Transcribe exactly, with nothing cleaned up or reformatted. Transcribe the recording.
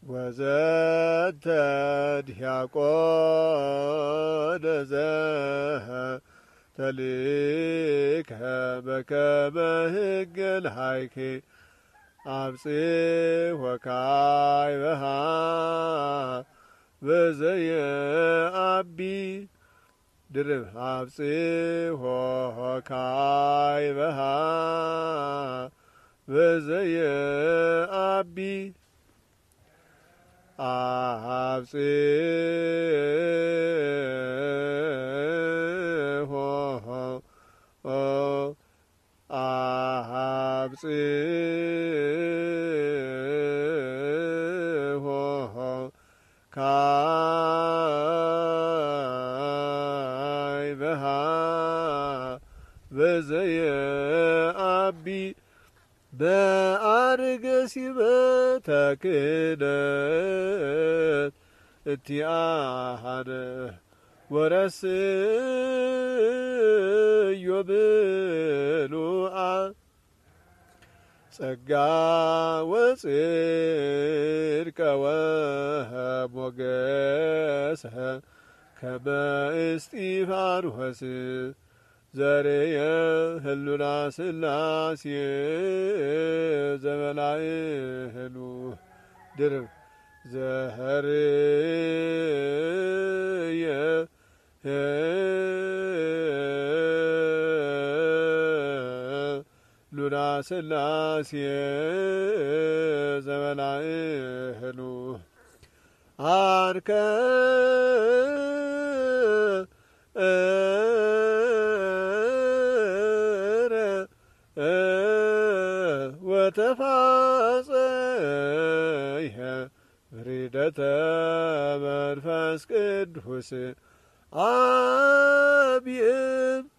ወዘተ ዲያቆነ ዘተልከ በከመ ሕገ ለሃይኬ አብጽሕ ወካዕበሃ በዘየአቢ ድርብ አብጽሕ ወካዕበሃ በዘየአቢ አብጽሕ አብጽሕ ካዕበሃ በዘየአቢ በአርገ ሲመተ ክህነት እቲአሃነ ወረስዮ ብሉዓ ጸጋ ወጽድቀ ወሞገሰ ከመ እስጢፋኖስ ዘርየ ህሉና ሥላሴ ዘበላዕሉ ድርብ ዘህርየ ህሉና ሥላሴ ዘበላዕሉ አንከ ወተፋጸይሀ ፍሪደተ መንፈስ ቅዱስ አብይም